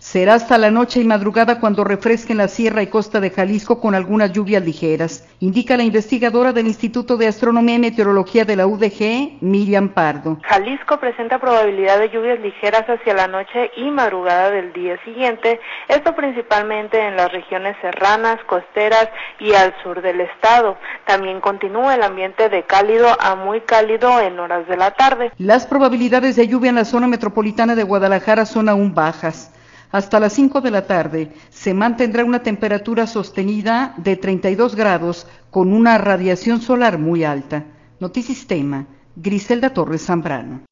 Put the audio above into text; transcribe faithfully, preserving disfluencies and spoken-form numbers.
Será hasta la noche y madrugada cuando refresquen la sierra y costa de Jalisco con algunas lluvias ligeras, indica la investigadora del Instituto de Astronomía y Meteorología de la U D G, Miriam Pardo. Jalisco presenta probabilidad de lluvias ligeras hacia la noche y madrugada del día siguiente, esto principalmente en las regiones serranas, costeras y al sur del estado. También continúa el ambiente de cálido a muy cálido en horas de la tarde. Las probabilidades de lluvia en la zona metropolitana de Guadalajara son aún bajas. Hasta las cinco de la tarde se mantendrá una temperatura sostenida de treinta y dos grados con una radiación solar muy alta. Notisistema, Griselda Torres Zambrano.